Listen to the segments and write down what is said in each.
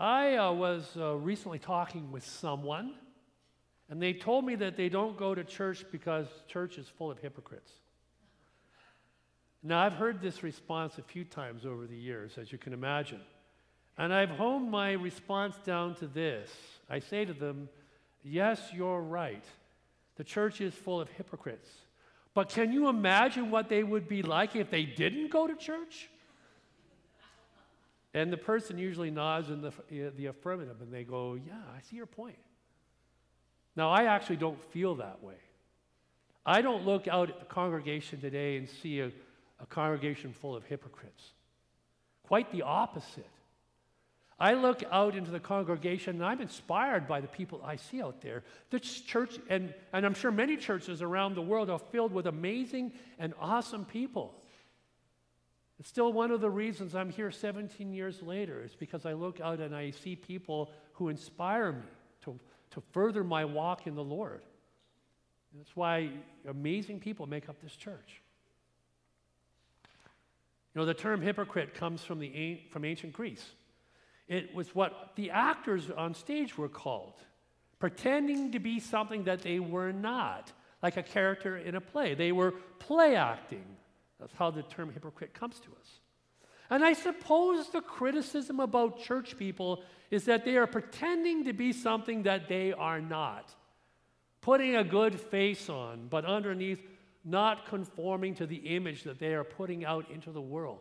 I was recently talking with someone, and they told me that they don't go to church because church is full of hypocrites. Now, I've heard this response a few times over the years, as you can imagine. And I've honed my response down to this. I say to them, yes, you're right. The church is full of hypocrites. But can you imagine what they would be like if they didn't go to church? And the person usually nods in the affirmative, and they go, yeah, I see your point. Now, I actually don't feel that way. I don't look out at the congregation today and see a congregation full of hypocrites. Quite the opposite. I look out into the congregation, and I'm inspired by the people I see out there. This church, and I'm sure many churches around the world, are filled with amazing and awesome people. It's still one of the reasons I'm here 17 years later, is because I look out and I see people who inspire me to further my walk in the Lord. That's why amazing people make up this church. You know, the term hypocrite comes from ancient Greece. It was what the actors on stage were called, pretending to be something that they were not, like a character in a play. They were play acting. That's how the term hypocrite comes to us. And I suppose the criticism about church people is that they are pretending to be something that they are not, putting a good face on, but underneath not conforming to the image that they are putting out into the world.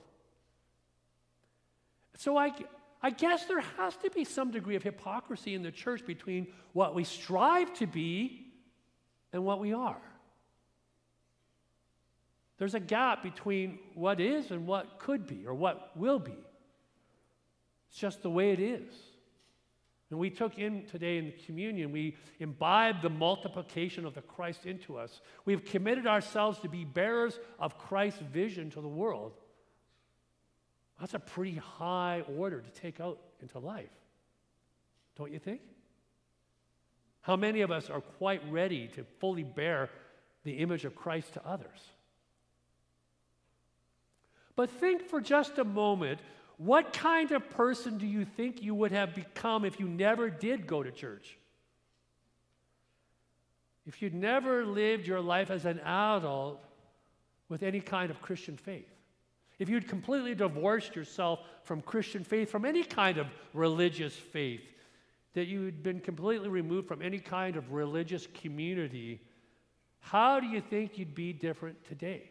So I guess there has to be some degree of hypocrisy in the church between what we strive to be and what we are. There's a gap between what is and what could be or what will be. It's just the way it is. And we took in today in the communion, we imbibed the multiplication of the Christ into us. We've committed ourselves to be bearers of Christ's vision to the world. That's a pretty high order to take out into life, don't you think? How many of us are quite ready to fully bear the image of Christ to others? But think for just a moment, what kind of person do you think you would have become if you never did go to church? If you'd never lived your life as an adult with any kind of Christian faith? If you'd completely divorced yourself from Christian faith, from any kind of religious faith, that you'd been completely removed from any kind of religious community, how do you think you'd be different today?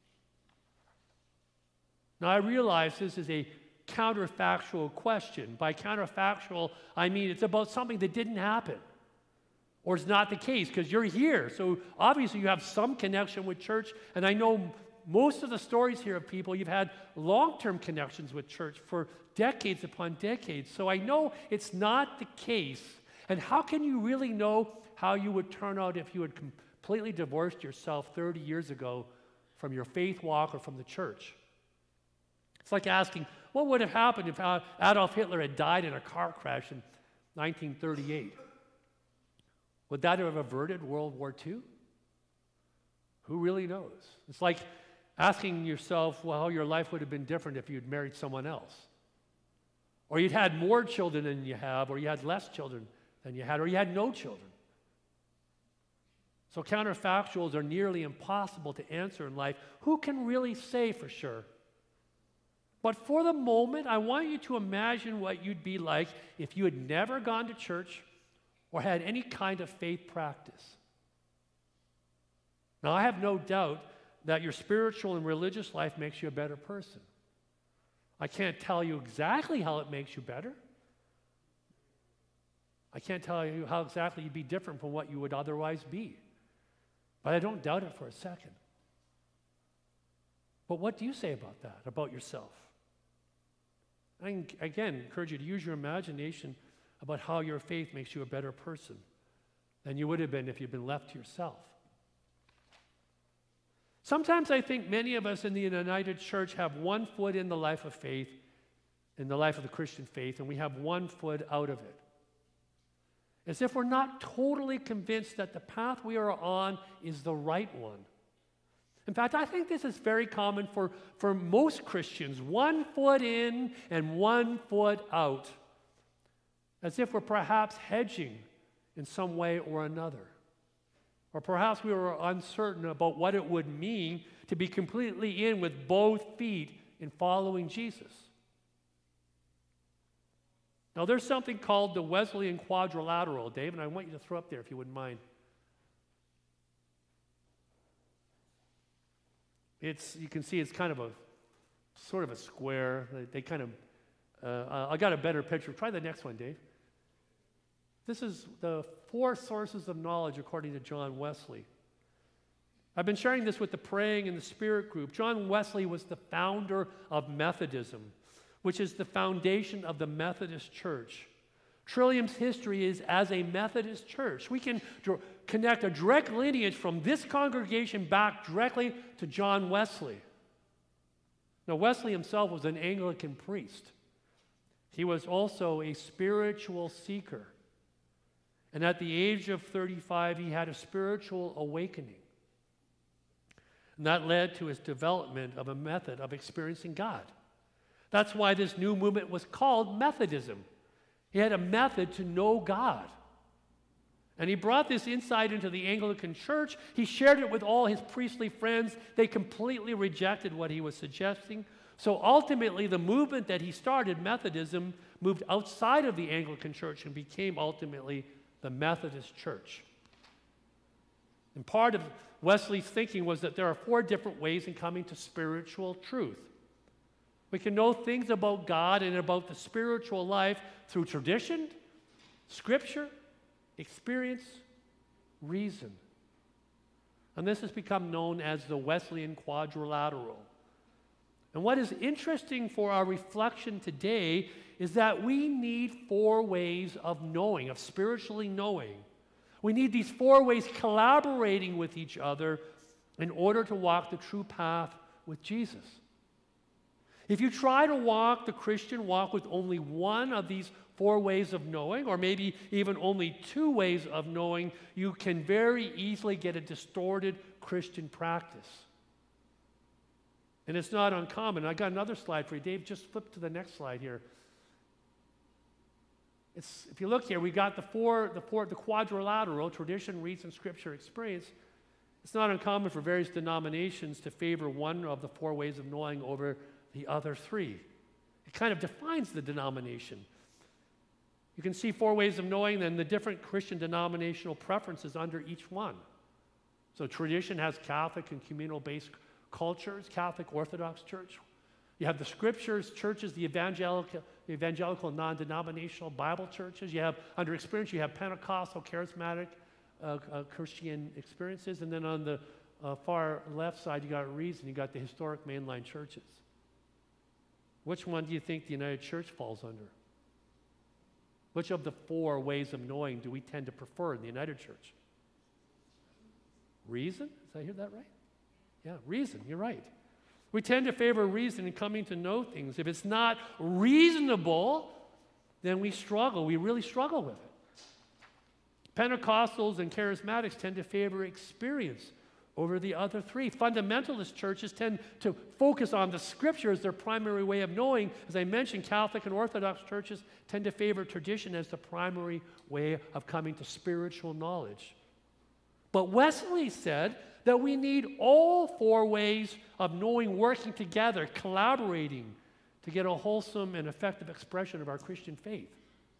Now, I realize this is a counterfactual question. By counterfactual, I mean it's about something that didn't happen or is not the case, because you're here. So obviously you have some connection with church, and I know most of the stories here of people, you've had long-term connections with church for decades upon decades. So I know it's not the case. And how can you really know how you would turn out if you had completely divorced yourself 30 years ago from your faith walk or from the church? It's like asking, what would have happened if Adolf Hitler had died in a car crash in 1938? Would that have averted World War II? Who really knows? It's like asking yourself, well, how your life would have been different if you'd married someone else. Or you'd had more children than you have, or you had less children than you had, or you had no children. So counterfactuals are nearly impossible to answer in life. Who can really say for sure? But for the moment, I want you to imagine what you'd be like if you had never gone to church or had any kind of faith practice. Now, I have no doubt that your spiritual and religious life makes you a better person. I can't tell you exactly how it makes you better. I can't tell you how exactly you'd be different from what you would otherwise be. But I don't doubt it for a second. But what do you say about that, about yourself? I, again, encourage you to use your imagination about how your faith makes you a better person than you would have been if you'd been left to yourself. Sometimes I think many of us in the United Church have one foot in the life of faith, in the life of the Christian faith, and we have one foot out of it. As if we're not totally convinced that the path we are on is the right one. In fact, I think this is very common for most Christians, one foot in and one foot out. as if we're perhaps hedging in some way or another. Or perhaps we were uncertain about what it would mean to be completely in with both feet in following Jesus. Now, there's something called the Wesleyan quadrilateral, Dave, and I want you to throw up there if you wouldn't mind. You can see it's kind of a sort of a square. They kind of, I got a better picture. Try the next one, Dave. This is the 4 sources of knowledge according to John Wesley. I've been sharing this with the Praying in the Spirit group. John Wesley was the founder of Methodism, which is the foundation of the Methodist Church. Trillium's history is as a Methodist church. We can connect a direct lineage from this congregation back directly to John Wesley. Now, Wesley himself was an Anglican priest. He was also a spiritual seeker. And at the age of 35, he had a spiritual awakening. And that led to his development of a method of experiencing God. That's why this new movement was called Methodism. He had a method to know God. And he brought this insight into the Anglican Church. He shared it with all his priestly friends. They completely rejected what he was suggesting. So ultimately, the movement that he started, Methodism, moved outside of the Anglican Church and became ultimately the Methodist Church. And part of Wesley's thinking was that there are 4 different ways in coming to spiritual truth. We can know things about God and about the spiritual life through tradition, Scripture, experience, reason. And this has become known as the Wesleyan quadrilateral. And what is interesting for our reflection today is that we need 4 ways of knowing, of spiritually knowing. We need these 4 ways collaborating with each other in order to walk the true path with Jesus. If you try to walk the Christian walk with only one of these 4 ways of knowing, or maybe even only 2 ways of knowing, you can very easily get a distorted Christian practice. And it's not uncommon. I got another slide for you. Dave, just flip to the next slide here. If you look here, we got the quadrilateral, tradition, reason, Scripture, experience. It's not uncommon for various denominations to favor one of the 4 ways of knowing over the other 3. It kind of defines the denomination. You can see 4 ways of knowing, then the different Christian denominational preferences under each one. So tradition has Catholic and communal-based cultures, Catholic Orthodox Church. You have the Scriptures churches, the evangelical non-denominational Bible churches. You have, under experience, you have Pentecostal, charismatic Christian experiences. And then on the far left side, you got reason. You got the historic mainline churches. Which one do you think the United Church falls under? Which of the 4 ways of knowing do we tend to prefer in the United Church? Reason? Did I hear that right? Yeah, reason. You're right. We tend to favor reason in coming to know things. If it's not reasonable, then we struggle. We really struggle with it. Pentecostals and charismatics tend to favor experience over the other 3. Fundamentalist churches tend to focus on the Scripture as their primary way of knowing. As I mentioned, Catholic and Orthodox churches tend to favor tradition as the primary way of coming to spiritual knowledge. But Wesley said that we need all 4 ways of knowing working together, collaborating to get a wholesome and effective expression of our Christian faith.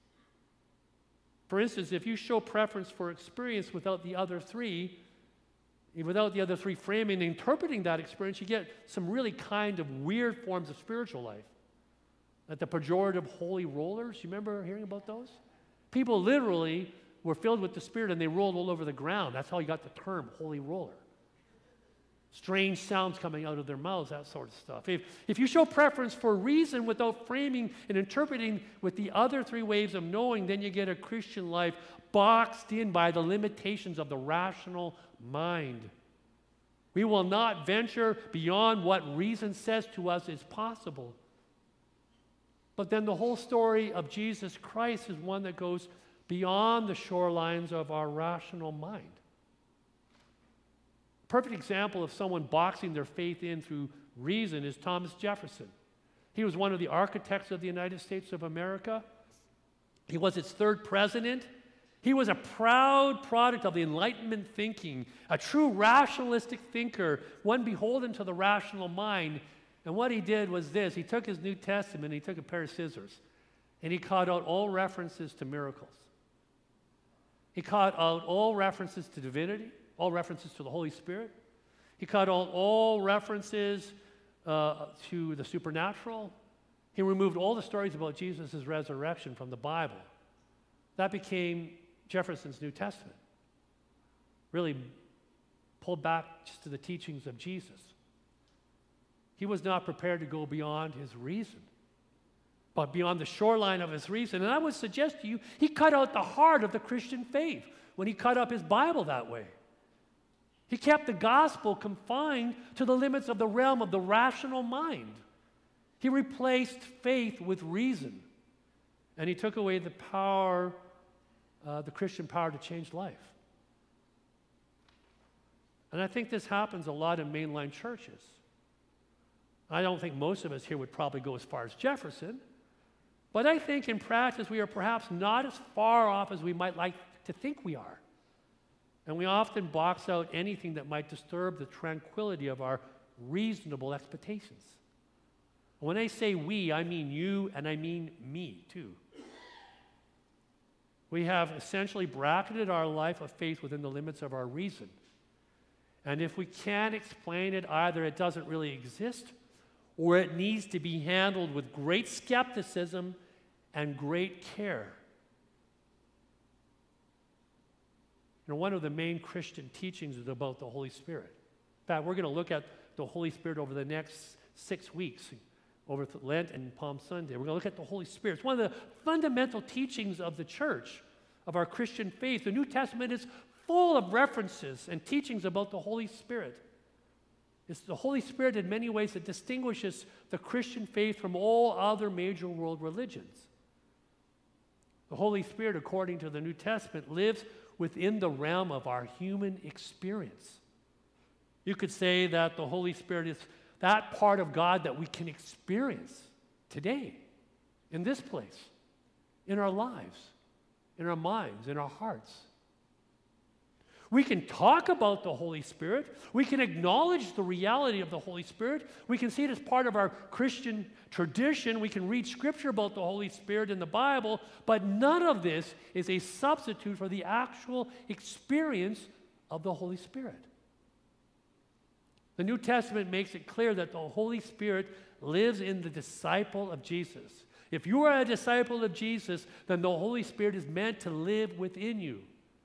For instance, if you show preference for experience without the other 3 framing and interpreting that experience, you get some really kind of weird forms of spiritual life. Like the pejorative holy rollers. You remember hearing about those? People literally were filled with the Spirit and they rolled all over the ground. That's how you got the term holy roller. Strange sounds coming out of their mouths, that sort of stuff. If you show preference for reason without framing and interpreting with the other 3 ways of knowing, then you get a Christian life boxed in by the limitations of the rational mind. We will not venture beyond what reason says to us is possible. But then the whole story of Jesus Christ is one that goes beyond the shorelines of our rational mind. A perfect example of someone boxing their faith in through reason is Thomas Jefferson. He was one of the architects of the United States of America. He was its third president. He was a proud product of the Enlightenment thinking, a true rationalistic thinker, one beholden to the rational mind. And what he did was this. He took his New Testament, he took a pair of scissors, and he cut out all references to miracles. He cut out all references to divinity, all references to the Holy Spirit. He cut out all references to the supernatural. He removed all the stories about Jesus' resurrection from the Bible. That became Jefferson's New Testament. Really pulled back just to the teachings of Jesus. He was not prepared to go beyond his reason, but beyond the shoreline of his reason. And I would suggest to you, he cut out the heart of the Christian faith when he cut up his Bible that way. He kept the gospel confined to the limits of the realm of the rational mind. He replaced faith with reason. And he took away the power, the Christian power to change life. And I think this happens a lot in mainline churches. I don't think most of us here would probably go as far as Jefferson, but I think in practice we are perhaps not as far off as we might like to think we are. And we often box out anything that might disturb the tranquility of our reasonable expectations. When I say we, I mean you and I mean me too. We have essentially bracketed our life of faith within the limits of our reason. And if we can't explain it, either it doesn't really exist or it needs to be handled with great skepticism and great care. You know, one of the main Christian teachings is about the Holy Spirit. In fact, we're going to look at the Holy Spirit over the next 6 weeks, over Lent and Palm Sunday. We're going to look at the Holy Spirit. It's one of the fundamental teachings of the church, of our Christian faith. The New Testament is full of references and teachings about the Holy Spirit. It's the Holy Spirit in many ways that distinguishes the Christian faith from all other major world religions. The Holy Spirit, according to the New Testament, lives within the realm of our human experience. You could say that the Holy Spirit is that part of God that we can experience today, in this place, in our lives, in our minds, in our hearts. We can talk about the Holy Spirit. We can acknowledge the reality of the Holy Spirit. We can see it as part of our Christian tradition. We can read Scripture about the Holy Spirit in the Bible, but none of this is a substitute for the actual experience of the Holy Spirit. The New Testament makes it clear that the Holy Spirit lives in the disciple of Jesus. If you are a disciple of Jesus, then the Holy Spirit is meant to live within you.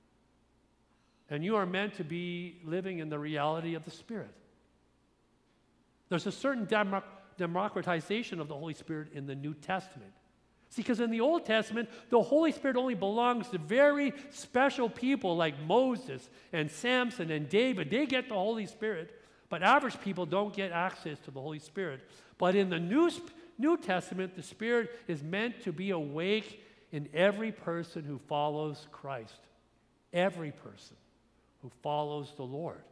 And you are meant to be living in the reality of the Spirit. There's a certain democratization of the Holy Spirit in the New Testament. See, because in the Old Testament, the Holy Spirit only belongs to very special people like Moses and Samson and David. They get the Holy Spirit, but average people don't get access to the Holy Spirit. But in the New Testament, the Spirit is meant to be awake in every person who follows Christ. Every person who follows the Lord.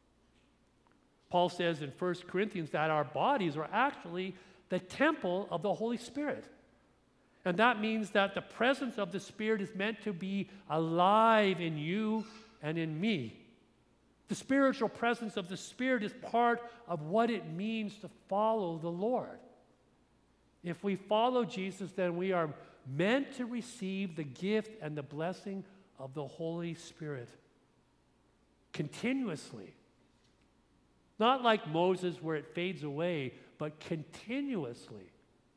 Paul says in 1 Corinthians that our bodies are actually the temple of the Holy Spirit. And that means that the presence of the Spirit is meant to be alive in you and in me. The spiritual presence of the Spirit is part of what it means to follow the Lord. If we follow Jesus, then we are meant to receive the gift and the blessing of the Holy Spirit continuously. Not like Moses where it fades away, but continuously.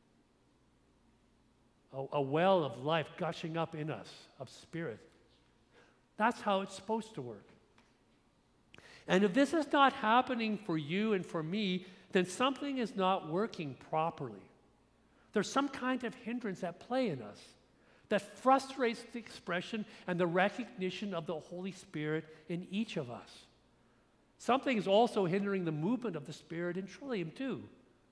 A well of life gushing up in us, of Spirit. That's how it's supposed to work. And if this is not happening for you and for me, then something is not working properly. There's some kind of hindrance at play in us that frustrates the expression and the recognition of the Holy Spirit in each of us. Something is also hindering the movement of the Spirit in Trillium too.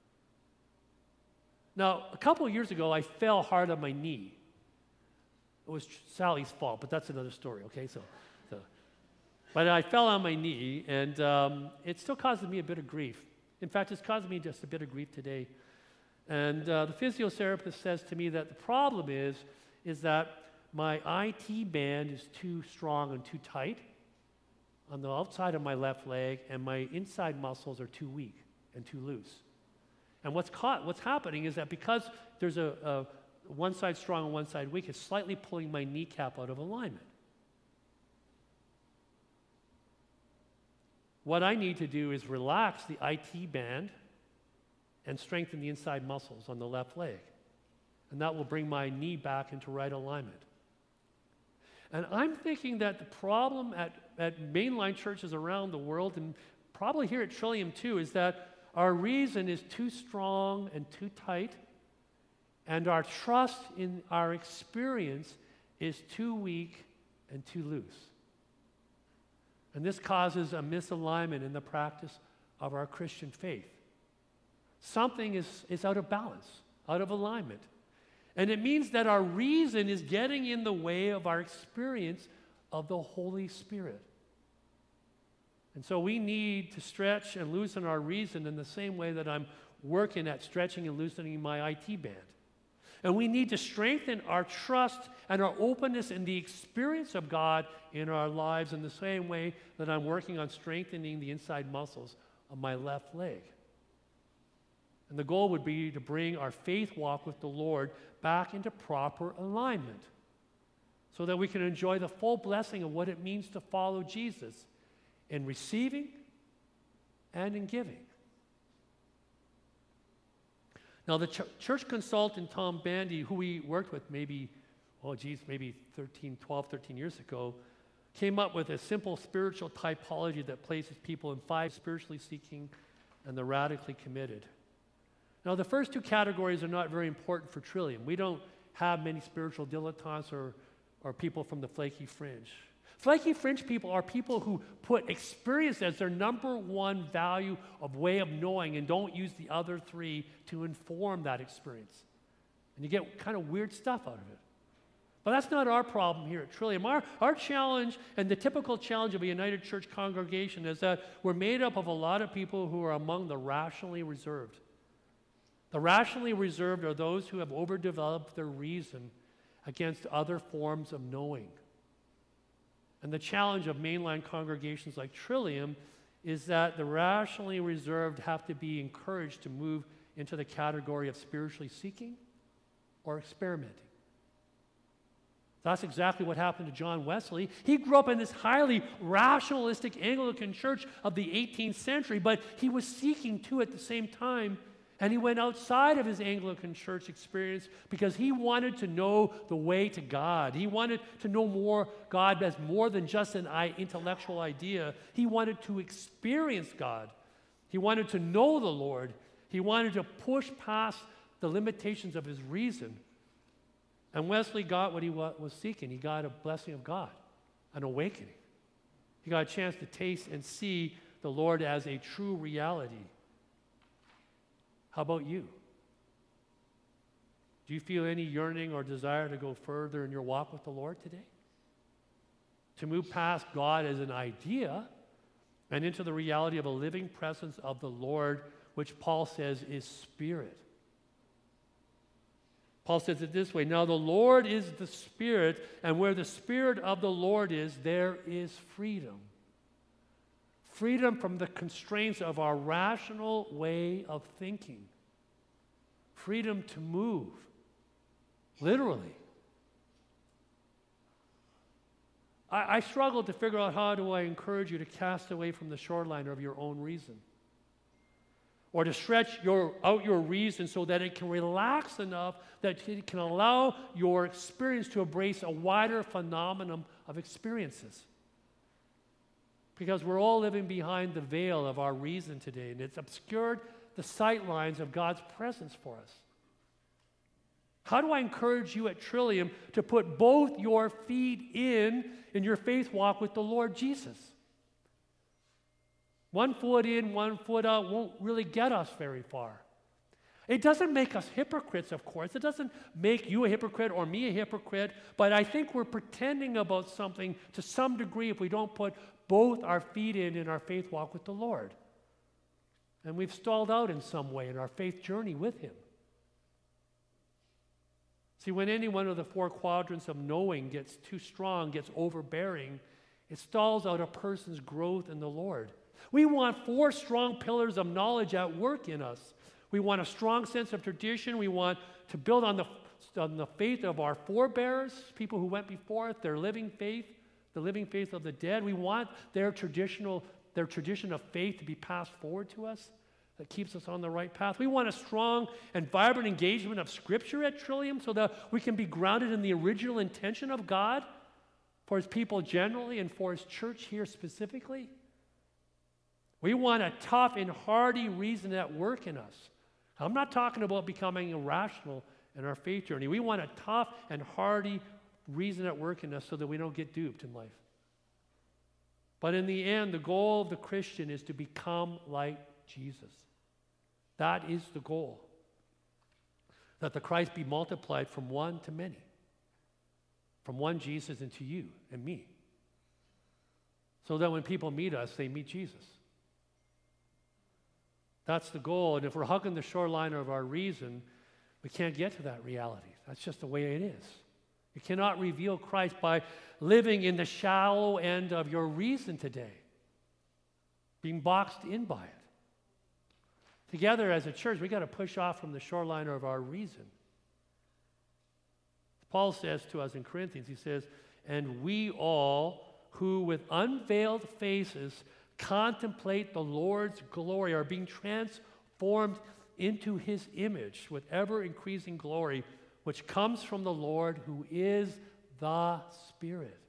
Now, a couple of years ago, I fell hard on my knee. It was Sally's fault, but that's another story, okay? But I fell on my knee, and it still causes me a bit of grief. In fact, it's causing me just a bit of grief today. And the physiotherapist says to me that the problem is is that my IT band is too strong and too tight on the outside of my left leg, and my inside muscles are too weak and too loose. And what's happening is that because there's a one side strong and one side weak, it's slightly pulling my kneecap out of alignment. What I need to do is relax the IT band and strengthen the inside muscles on the left leg. And that will bring my knee back into right alignment. And I'm thinking that the problem at mainline churches around the world, and probably here at Trillium too, is that our reason is too strong and too tight, and our trust in our experience is too weak and too loose. And this causes a misalignment in the practice of our Christian faith. Something is out of balance, out of alignment. And it means that our reason is getting in the way of our experience of the Holy Spirit. And so we need to stretch and loosen our reason in the same way that I'm working at stretching and loosening my IT band. And we need to strengthen our trust and our openness in the experience of God in our lives in the same way that I'm working on strengthening the inside muscles of my left leg. And the goal would be to bring our faith walk with the Lord back into proper alignment so that we can enjoy the full blessing of what it means to follow Jesus in receiving and in giving. Now, the church consultant, Tom Bandy, who we worked with maybe 12, 13 years ago, came up with a simple spiritual typology that places people in 5: spiritually seeking and the radically committed. Now, the first two categories are not very important for Trillium. We don't have many spiritual dilettantes or people from the flaky fringe. Flaky fringe people are people who put experience as their number one value of way of knowing and don't use the other three to inform that experience. And you get kind of weird stuff out of it. But that's not our problem here at Trillium. Our challenge, and the typical challenge of a United Church congregation, is that we're made up of a lot of people who are among the rationally reserved. The rationally reserved are those who have overdeveloped their reason against other forms of knowing. And the challenge of mainline congregations like Trillium is that the rationally reserved have to be encouraged to move into the category of spiritually seeking or experimenting. That's exactly what happened to John Wesley. He grew up in this highly rationalistic Anglican church of the 18th century, but he was seeking too at the same time. And he went outside of his Anglican church experience because he wanted to know the way to God. He wanted to know more God as more than just an intellectual idea. He wanted to experience God. He wanted to know the Lord. He wanted to push past the limitations of his reason. And Wesley got what he was seeking. He got a blessing of God, an awakening. He got a chance to taste and see the Lord as a true reality. How about you? Do you feel any yearning or desire to go further in your walk with the Lord today? To move past God as an idea and into the reality of a living presence of the Lord, which Paul says is spirit. Paul says it this way: now the Lord is the Spirit, and where the Spirit of the Lord is, there is freedom. Freedom from the constraints of our rational way of thinking. Freedom to move, literally. I struggle to figure out how do I encourage you to cast away from the shoreline of your own reason, or to stretch out your reason so that it can relax enough that it can allow your experience to embrace a wider phenomenon of experiences. Because we're all living behind the veil of our reason today, and it's obscured the sight lines of God's presence for us. How do I encourage you at Trillium to put both your feet in your faith walk with the Lord Jesus? One foot in, one foot out won't really get us very far. It doesn't make us hypocrites, of course. It doesn't make you a hypocrite or me a hypocrite, but I think we're pretending about something to some degree if we don't put both our feet in our faith walk with the Lord. And we've stalled out in some way in our faith journey with Him. See, when any one of the four quadrants of knowing gets too strong, gets overbearing, it stalls out a person's growth in the Lord. We want four strong pillars of knowledge at work in us. We want a strong sense of tradition. We want to build on the faith of our forebears, people who went before us, their living faith, the living faith of the dead. We want their tradition of faith to be passed forward to us that keeps us on the right path. We want a strong and vibrant engagement of Scripture at Trillium so that we can be grounded in the original intention of God for His people generally and for His church here specifically. We want a tough and hardy reason at work in us. I'm not talking about becoming irrational in our faith journey. We want a tough and hardy reason at work in us so that we don't get duped in life. But in the end, the goal of the Christian is to become like Jesus. That is the goal. That the Christ be multiplied from one to many. From one Jesus into you and me. So that when people meet us, they meet Jesus. That's the goal. And if we're hugging the shoreline of our reason, we can't get to that reality. That's just the way it is. You cannot reveal Christ by living in the shallow end of your reason today, being boxed in by it. Together as a church, we've got to push off from the shoreline of our reason. Paul says to us in Corinthians, he says, and we all who with unveiled faces contemplate the Lord's glory are being transformed into His image with ever-increasing glory, which comes from the Lord who is the Spirit.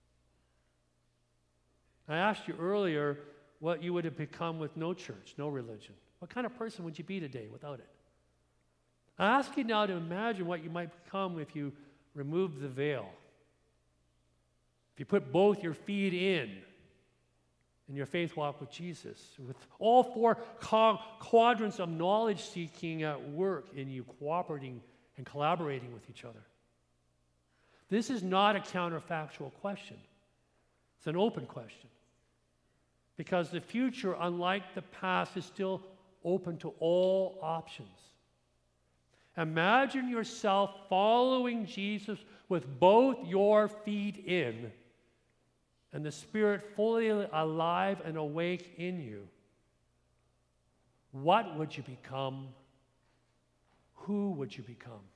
I asked you earlier what you would have become with no church, no religion. What kind of person would you be today without it? I ask you now to imagine what you might become if you removed the veil. If you put both your feet in your faith walk with Jesus, with all four quadrants of knowledge seeking at work in you, cooperating and collaborating with each other. This is not a counterfactual question. It's an open question. Because the future, unlike the past, is still open to all options. Imagine yourself following Jesus with both your feet in and the Spirit fully alive and awake in you. What would you become? Who would you become?